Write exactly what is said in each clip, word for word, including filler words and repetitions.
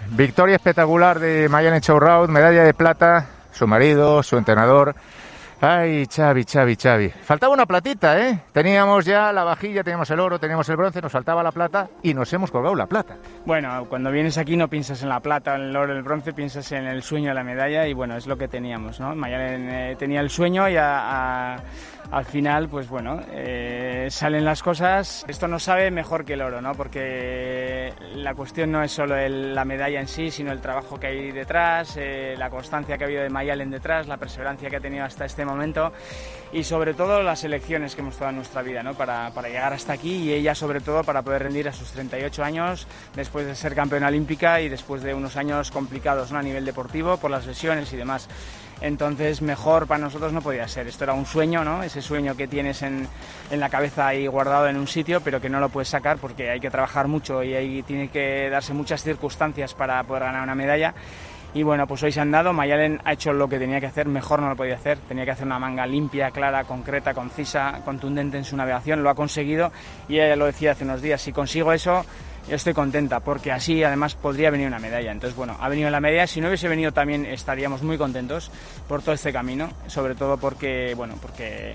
Victoria espectacular de Mayalen Chourraut, medalla de plata, su marido, su entrenador. Ay, Xavi, Xavi, Xavi. Faltaba una platita, ¿eh? Teníamos ya la vajilla, teníamos el oro, teníamos el bronce, nos faltaba la plata y nos hemos colgado la plata. Bueno, cuando vienes aquí no piensas en la plata, en el oro, el bronce, piensas en el sueño de la medalla y bueno, es lo que teníamos, ¿no? Mayalen eh, tenía el sueño y a, a, al final, pues bueno, eh, salen las cosas. Esto nos sabe mejor que el oro, ¿no? Porque la cuestión no es solo el, la medalla en sí, sino el trabajo que hay detrás, eh, la constancia que ha habido de Mayalen detrás, la perseverancia que ha tenido hasta este momento y sobre todo las elecciones que hemos tomado en nuestra vida, ¿no? para, para llegar hasta aquí y ella sobre todo para poder rendir a sus treinta y ocho años después de ser campeona olímpica y después de unos años complicados, ¿no? A nivel deportivo por las lesiones y demás. Entonces mejor para nosotros no podía ser. Esto era un sueño, ¿no? Ese sueño que tienes en, en la cabeza ahí guardado en un sitio pero que no lo puedes sacar porque hay que trabajar mucho y ahí tiene que darse muchas circunstancias para poder ganar una medalla. Y bueno, pues hoy se han dado, Mayalen ha hecho lo que tenía que hacer, mejor no lo podía hacer, tenía que hacer una manga limpia, clara, concreta, concisa, contundente en su navegación, lo ha conseguido y ella lo decía hace unos días, si consigo eso, yo estoy contenta, porque así además podría venir una medalla. Entonces bueno, ha venido la medalla, si no hubiese venido también estaríamos muy contentos por todo este camino, sobre todo porque, bueno, porque,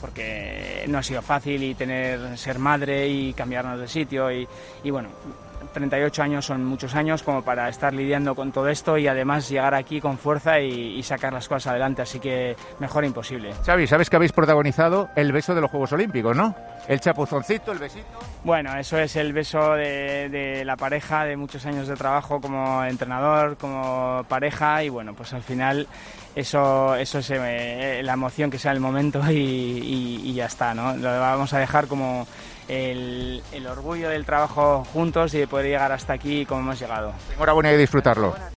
porque no ha sido fácil y tener, ser madre y cambiarnos de sitio y, y bueno... treinta y ocho años son muchos años como para estar lidiando con todo esto y además llegar aquí con fuerza y, y sacar las cosas adelante, así que mejor imposible. Xavi, ¿sabes que habéis protagonizado el beso de los Juegos Olímpicos, no? El chapuzoncito, el besito. Bueno, eso es el beso de, de la pareja, de muchos años de trabajo como entrenador, como pareja y bueno, pues al final eso, eso es eh, la emoción que sea el momento y, y, y ya está, ¿no? Lo vamos a dejar como el, el orgullo del trabajo juntos y de poder llegar hasta aquí como hemos llegado. Enhorabuena y disfrutarlo.